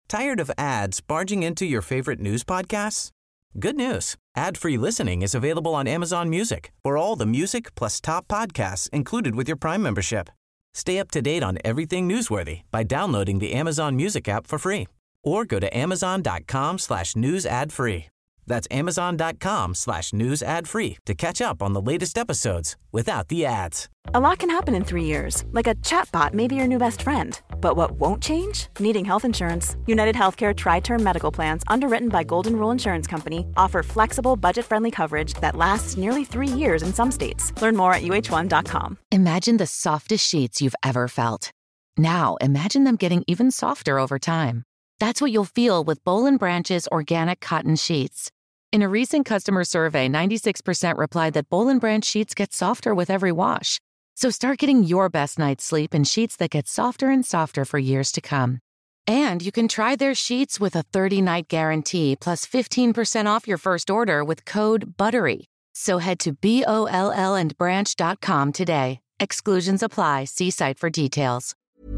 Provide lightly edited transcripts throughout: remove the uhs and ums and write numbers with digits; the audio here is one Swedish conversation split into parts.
Tired of ads barging into your favorite news podcasts? Good news. Ad-free listening is available on Amazon Music for all the music plus top podcasts included with your Prime membership. Stay up to date on everything newsworthy by downloading the Amazon Music app for free or go to amazon.com/news ad free. That's amazon.com/news ad free to catch up on the latest episodes without the ads. A lot can happen in 3 years, like a chatbot may be your new best friend. But what won't change? Needing health insurance. United Healthcare Tri-Term Medical Plans, underwritten by Golden Rule Insurance Company, offer flexible, budget-friendly coverage that lasts nearly 3 years in some states. Learn more at uh1.com. Imagine the softest sheets you've ever felt. Now, imagine them getting even softer over time. That's what you'll feel with Boll & Branch's organic cotton sheets. In a recent customer survey, 96% replied that Boll & Branch sheets get softer with every wash. So start getting your best night's sleep in sheets that get softer and softer for years to come. And you can try their sheets with a 30-night guarantee plus 15% off your first order with code BUTTERY. So head to BOLLandbranch.com today. Exclusions apply. See site for details.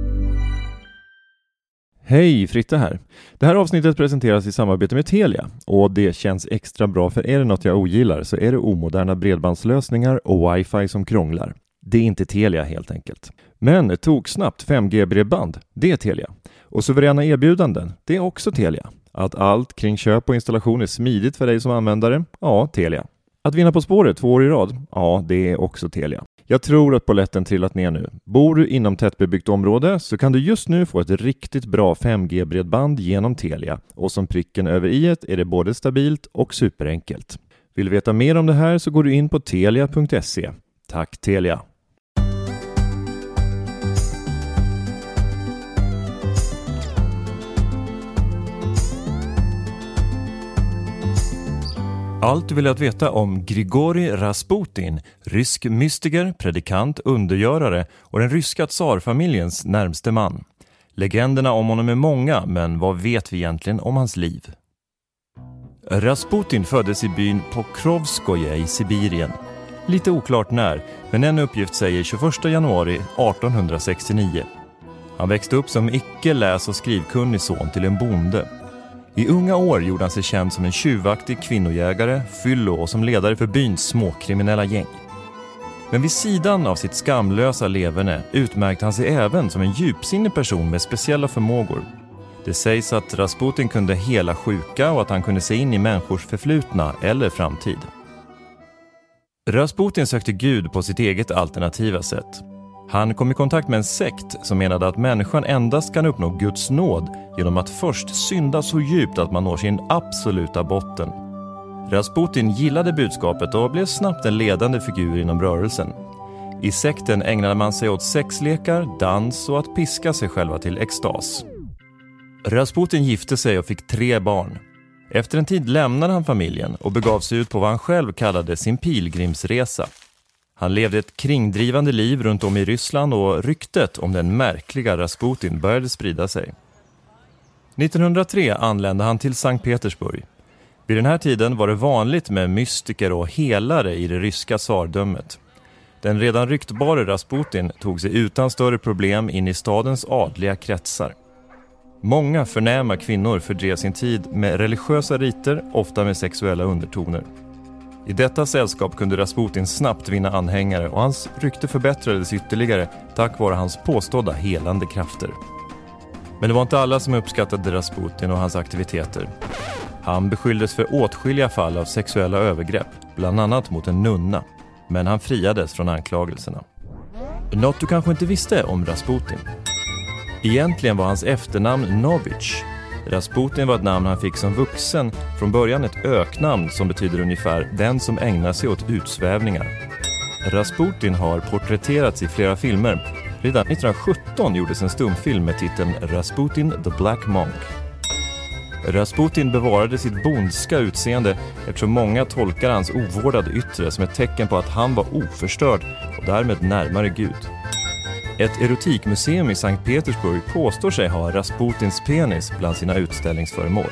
Hej, Fritte här. Det här avsnittet presenteras i samarbete med Telia och det känns extra bra, för är det något jag ogillar så är det omoderna bredbandslösningar och wifi som krånglar. Det är inte Telia helt enkelt. Men tog snabbt 5G-bredband, det är Telia. Och suveräna erbjudanden, det är också Telia. Att allt kring köp och installation är smidigt för dig som användare, ja, Telia. Att vinna På spåret 2 år i rad, ja, det är också Telia. Jag tror att polletten trillat ner nu. Bor du inom tättbebyggt område så kan du just nu få ett riktigt bra 5G-bredband genom Telia. Och som pricken över i-et är det både stabilt och superenkelt. Vill du veta mer om det här så går du in på telia.se. Tack Telia! Allt du vill att veta om Grigorij Rasputin, rysk mystiker, predikant, undergörare och den ryska tsarfamiljens närmste man. Legenderna om honom är många, men vad vet vi egentligen om hans liv? Rasputin föddes i byn Pokrovskoje i Sibirien. Lite oklart när, men en uppgift säger 21 januari 1869. Han växte upp som icke-läs- och skrivkunnig son till en bonde. I unga år gjorde han sig känd som en tjuvaktig kvinnojägare, fyllo och som ledare för byns småkriminella gäng. Men vid sidan av sitt skamlösa leverne utmärkte han sig även som en djupsinnig person med speciella förmågor. Det sägs att Rasputin kunde hela sjuka och att han kunde se in i människors förflutna eller framtid. Rasputin sökte Gud på sitt eget alternativa sätt. Han kom i kontakt med en sekt som menade att människan endast kan uppnå Guds nåd genom att först synda så djupt att man når sin absoluta botten. Rasputin gillade budskapet och blev snabbt en ledande figur inom rörelsen. I sekten ägnade man sig åt sexlekar, dans och att piska sig själva till extas. Rasputin gifte sig och fick 3 barn. Efter en tid lämnade han familjen och begav sig ut på vad han själv kallade sin pilgrimsresa. Han levde ett kringdrivande liv runt om i Ryssland och ryktet om den märkliga Rasputin började sprida sig. 1903 anlände han till Sankt Petersburg. Vid den här tiden var det vanligt med mystiker och helare i det ryska tsardömet. Den redan ryktbare Rasputin tog sig utan större problem in i stadens adliga kretsar. Många förnäma kvinnor fördrev sin tid med religiösa riter, ofta med sexuella undertoner. I detta sällskap kunde Rasputin snabbt vinna anhängare och hans rykte förbättrades ytterligare tack vare hans påstådda helande krafter. Men det var inte alla som uppskattade Rasputin och hans aktiviteter. Han beskylldes för åtskilliga fall av sexuella övergrepp, bland annat mot en nunna. Men han friades från anklagelserna. Något du kanske inte visste om Rasputin. Egentligen var hans efternamn Novich. Rasputin var ett namn han fick som vuxen, från början ett öknamn som betyder ungefär den som ägnar sig åt utsvävningar. Rasputin har porträtterats i flera filmer. Redan 1917 gjordes en stumfilm med titeln Rasputin the Black Monk. Rasputin bevarade sitt bondska utseende eftersom många tolkar hans ovårdade yttre som ett tecken på att han var oförstörd och därmed närmare Gud. Ett erotikmuseum i Sankt Petersburg påstår sig ha Rasputins penis bland sina utställningsföremål.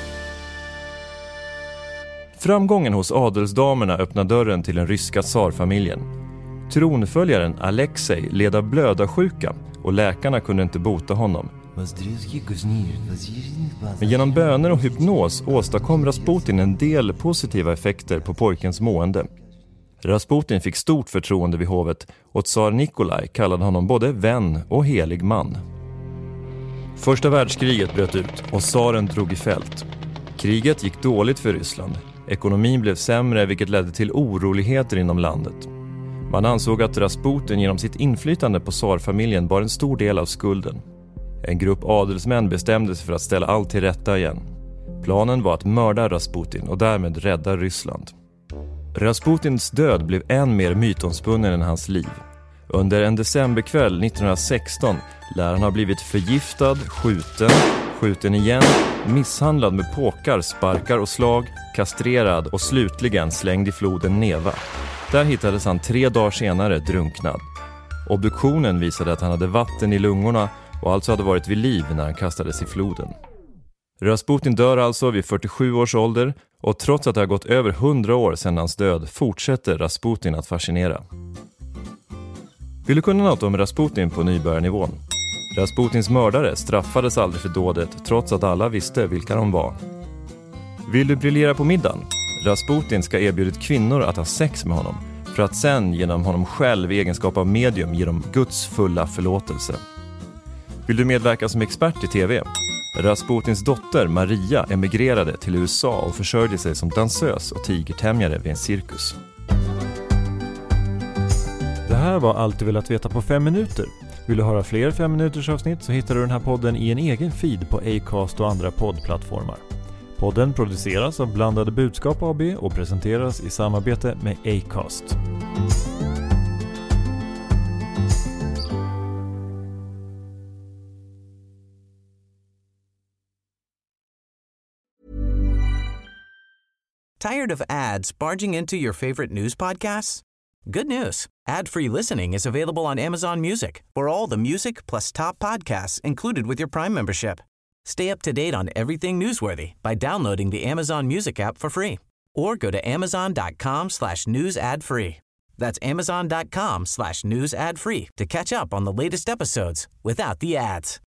Framgången hos adelsdamerna öppnar dörren till den ryska tsarfamiljen. Tronföljaren Alexei led av blödarsjuka och läkarna kunde inte bota honom. Men genom böner och hypnos åstadkom Rasputin en del positiva effekter på pojkens mående. Rasputin fick stort förtroende vid hovet och tsar Nikolaj kallade honom både vän och helig man. Första världskriget bröt ut och tsaren drog i fält. Kriget gick dåligt för Ryssland. Ekonomin blev sämre, vilket ledde till oroligheter inom landet. Man ansåg att Rasputin genom sitt inflytande på tsarfamiljen bar en stor del av skulden. En grupp adelsmän bestämde sig för att ställa allt till rätta igen. Planen var att mörda Rasputin och därmed rädda Ryssland. Rasputins död blev än mer mytomspunnen än hans liv. Under en decemberkväll 1916 lär han ha blivit förgiftad, skjuten igen, misshandlad med påkar, sparkar och slag, kastrerad och slutligen slängd i floden Neva. Där hittades han 3 dagar senare drunknad. Obduktionen visade att han hade vatten i lungorna och alltså hade varit vid liv när han kastades i floden. Rasputin dör alltså vid 47 års ålder och trots att det har gått över 100 år sedan hans död fortsätter Rasputin att fascinera. Vill du kunna något om Rasputin på nybörjarnivån? Rasputins mördare straffades aldrig för dådet trots att alla visste vilka de var. Vill du briljera på middagen? Rasputin ska erbjudit kvinnor att ha sex med honom för att sen genom honom själv i egenskap av medium ge dem Guds fulla förlåtelse. Vill du medverka som expert i tv? Rasputins dotter Maria emigrerade till USA och försörjde sig som dansös och tigertämjare vid en cirkus. Det här var allt du velat veta på 5 minuter. Vill du höra fler 5 minuters avsnitt så hittar du den här podden i en egen feed på Acast och andra poddplattformar. Podden produceras av Blandade Budskap AB och presenteras i samarbete med Acast. Tired of ads barging into your favorite news podcasts? Good news. Ad-free listening is available on Amazon Music for all the music plus top podcasts included with your Prime membership. Stay up to date on everything newsworthy by downloading the Amazon Music app for free or go to amazon.com/news ad free. That's amazon.com/news ad free to catch up on the latest episodes without the ads.